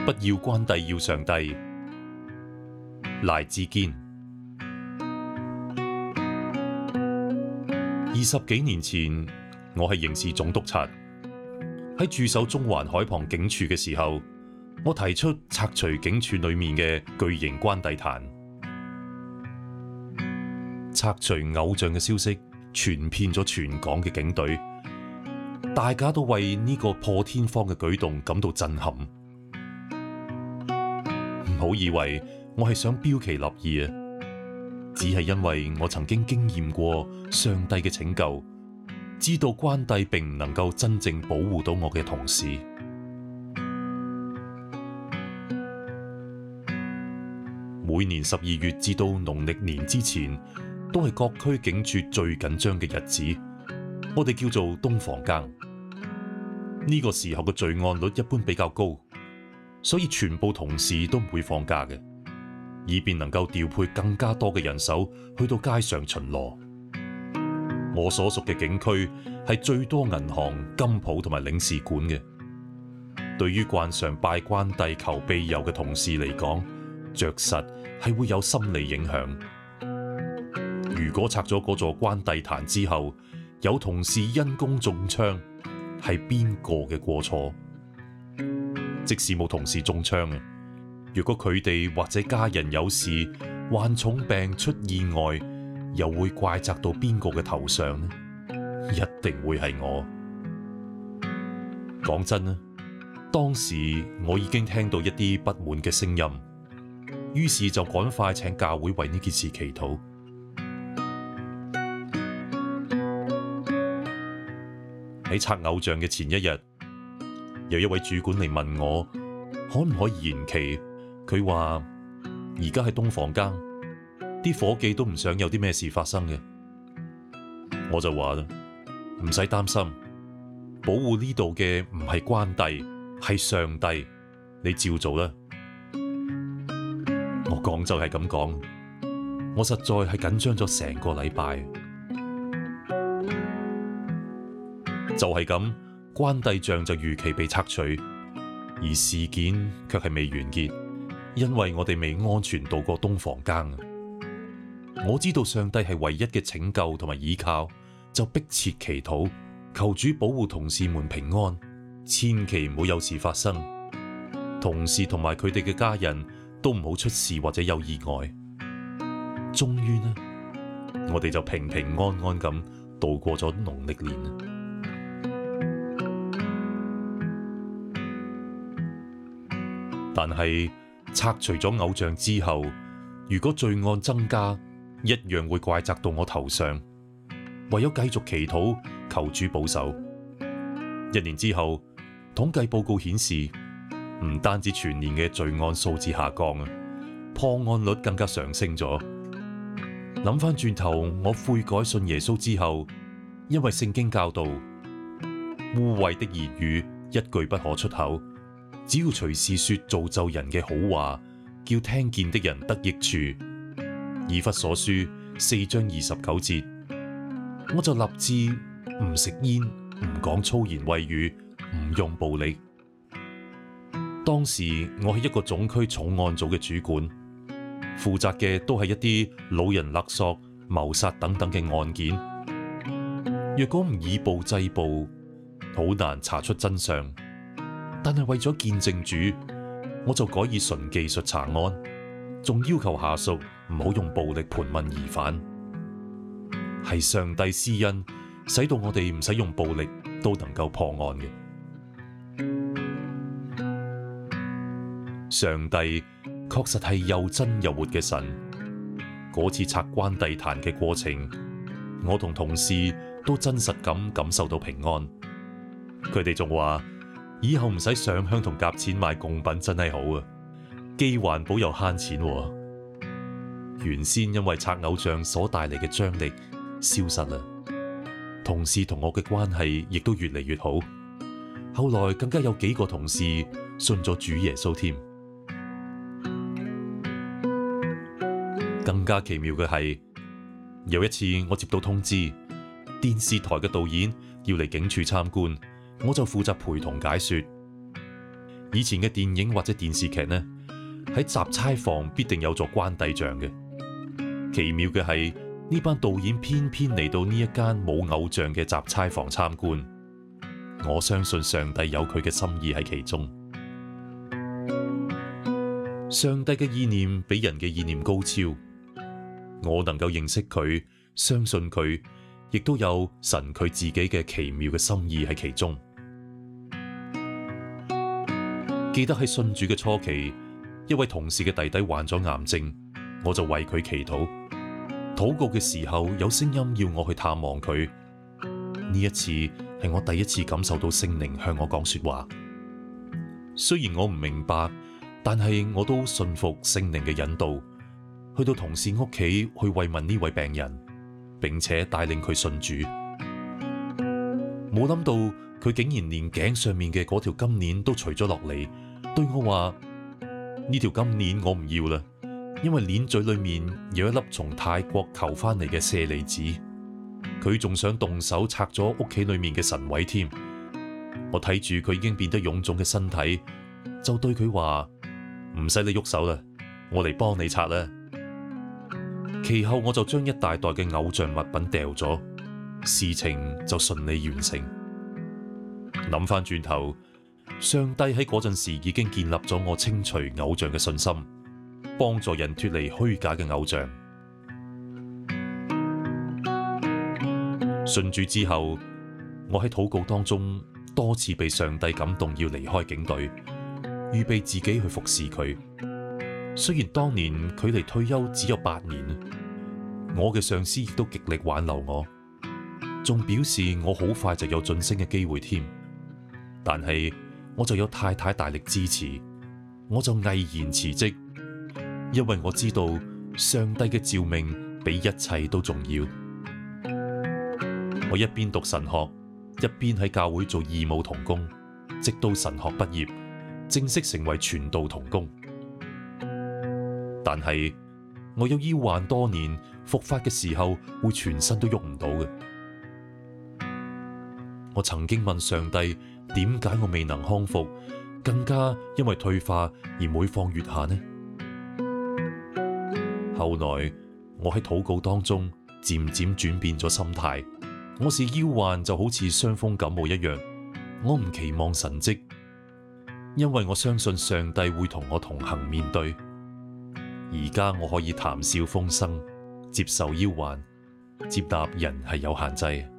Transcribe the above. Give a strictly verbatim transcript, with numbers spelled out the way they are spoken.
不要關帝要上帝。賴志堅。二十幾年前，我係刑事總督察，喺駐守中環海旁警署嘅時候，我提出拆除警署裏面嘅巨型關帝壇。拆除偶像嘅消息傳遍咗全港嘅警隊，大家都為呢個破天荒嘅舉動感到震撼。唔好以為我係想標奇立異啊，只係因為我曾經經驗過上帝嘅拯救，知道關帝並唔能夠真正保護到我嘅同事。每年十二月至到農曆年之前，都係各區警署最緊張嘅日子，我哋叫做冬防更。呢個時候嘅罪案率一般比較高，所以全部同事都唔會放假嘅，以便能夠調配更加多嘅人手去到街上巡邏。我所屬嘅警區係最多銀行、金鋪同埋領事館嘅。對於慣常拜關帝求庇佑嘅同事嚟講，着實係會有心理影響。如果拆咗嗰座關帝壇之後，有同事因公中槍，係邊個嘅過錯？即使冇同事中槍啊，如果佢哋或者家人有事，患重病出意外，又會怪責到邊個嘅頭上呢？一定會係我。講真啊，當時我已經聽到一啲不滿嘅聲音，於是就趕快請教會為呢件事祈禱。喺拆偶像嘅前一日，有一位主管嚟問我可唔可以延期。佢話而家係冬防更，啲伙計都唔想有啲咩事發生嘅。我就話啦，唔使擔心，保護呢度嘅唔係關帝，係上帝，你照做啦。我講就係咁講，我實在係緊張咗成個禮拜。就係咁，關帝像就如期被拆除，而事件卻係未完結，因為我哋未安全度過冬防更。我知道上帝係唯一嘅拯救同埋依靠，就迫切祈禱，求主保護同事們平安，千祈唔好有事發生，同事同埋佢哋嘅家人都唔好出事或者有意外。終於呢，我哋就平平安安咁度過咗農曆年。但係拆除咗偶像之後，如果罪案增加，一樣會怪責到我頭上。唯有繼續祈禱，求主保守。一年之後，統計報告顯示，唔單止全年嘅罪案數字下降啊，破案率更加上升咗。諗翻轉頭，我悔改信耶穌之後，因為聖經教導，污穢的言語一句不可出口。只要隨時說造就人嘅好話，叫聽見的人得益處。以弗所書四章二十九節，我就立志唔食煙，唔講粗言穢語，唔用暴力。當時我係一個總區重案組嘅主管，負責嘅都係一啲老人勒索、謀殺等等嘅案件。若果唔以暴制暴，好難查出真相。但係為咗見證主，我就改以純技術查案，仲要求下屬唔好用暴力盤問疑犯。係上帝施恩，使到我哋唔使用暴力都能夠破案嘅。上帝確實係又真又活嘅神。嗰次拆關帝壇嘅過程，我同同事都真實咁感受到平安。佢哋仲話，以後唔使上香同夾錢買貢品真係好啊，既環保又慳錢喎。原先因為拆偶像所帶嚟嘅張力消失啦，同事同我嘅關係亦都越嚟越好。後來更加有幾個同事信咗主耶穌添。更加奇妙嘅係，有一次我接到通知，電視台嘅導演要嚟警署參觀。我就負責陪同解說。 以前嘅電影或者電視劇呢，喺雜差房必定有座關帝像嘅。奇妙嘅係呢班導演偏偏嚟到呢一間冇偶像嘅雜差房參觀。我相信上帝有佢嘅心意喺其中。上帝嘅意念比人嘅意念高超。我能夠認識佢，相信佢，亦都有神佢自己嘅奇妙嘅心意喺其中。記得喺信主嘅初期，一位同事嘅弟弟患咗癌症，我就為佢祈禱。禱告嘅時候，有聲音要我去探望佢。呢一次係我第一次感受到聖靈向我講說話。雖然我唔明白，但係我都信服聖靈嘅引導，去到同事屋企去慰問呢位病人，並且帶領佢信主。冇諗到佢竟然連頸上面嘅嗰條金鏈都除咗落嚟，對我話：呢條金鏈我唔要啦，因為鏈嘴裏面有一粒從泰國求翻嚟嘅舍利子。佢仲想動手拆咗屋企裏面嘅神位添。我睇住佢已經變得臃腫嘅身體，就對佢話：唔使你喐手啦，我嚟幫你拆啦。其後我就將一大袋嘅偶像物品掉咗，事情就順利完成。諗翻轉頭，上帝喺嗰陣時已經建立咗我清除偶像嘅信心，幫助人脫離虛假嘅偶像。信主之後，我喺禱告當中多次被上帝感動要離開警隊，預備自己去服侍佢。雖然當年距離退休只有八年，我嘅上司亦都極力挽留我，仲表示我好快就有晉升嘅機會添。但係我就有太太大力支持，我就毅然辭職，因為我知道上帝嘅召命比一切都重要。我一邊讀神學，一邊喺教會做義務同工，直到神學畢業，正式成為傳道同工。但係我有腰患多年，復發嘅時候會全身都喐唔到嘅。我曾經問上帝，點解我未能康復，更加因為退化而每況愈下呢？後來我喺禱告當中漸漸轉變咗心態，我視腰患就好似傷風感冒一樣，我唔期望神蹟，因為我相信上帝會同我同行面對。而家我可以談笑風生，接受腰患，接納人係有限制。